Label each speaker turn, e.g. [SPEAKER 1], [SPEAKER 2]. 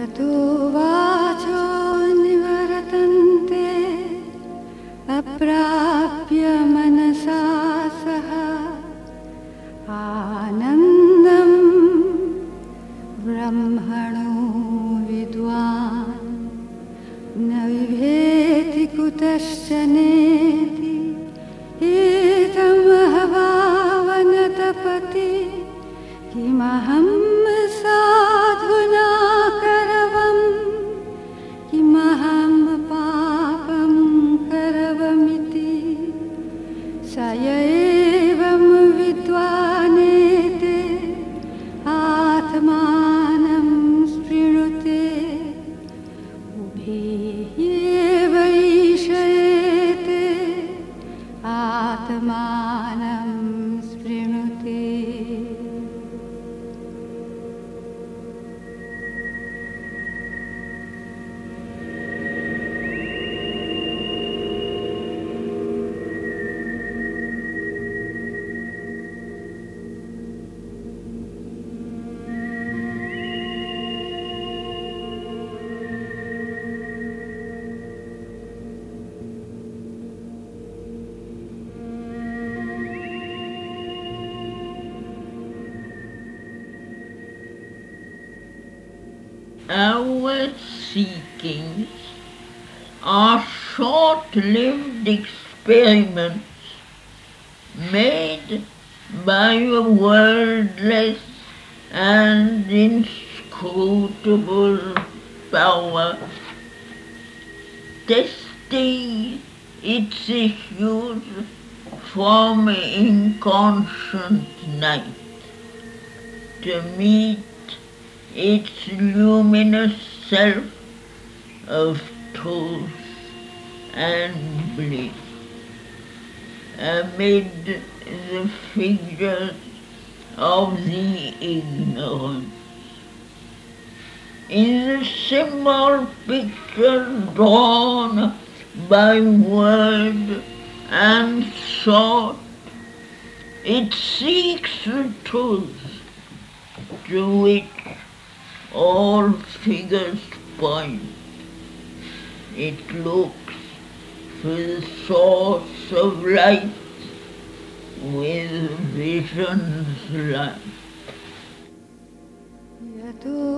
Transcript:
[SPEAKER 1] यतो वाचो निवर्तन्ते अप्राप्य मनसा सह आनन्दं ब्रह्मणो विद्वान् न विभेति कुतश्च नेति एतमहभावनतपति किमहं साधुना करवम् किमहं पापं करवमिति स एवं विद्वानेते आत्मानं स्पृणुते उभे वैषयेते आत्मानं स्पृणुते.
[SPEAKER 2] Our seekings are short-lived experiments made by a wordless and inscrutable power, testing its issues from inconscient night to meet its luminous self of truth and bliss amid the figures of the ignorant. In the symbol picture drawn by word and thought, it seeks the truth to which all figures point. It looks for the source of light with vision's light.
[SPEAKER 1] Yato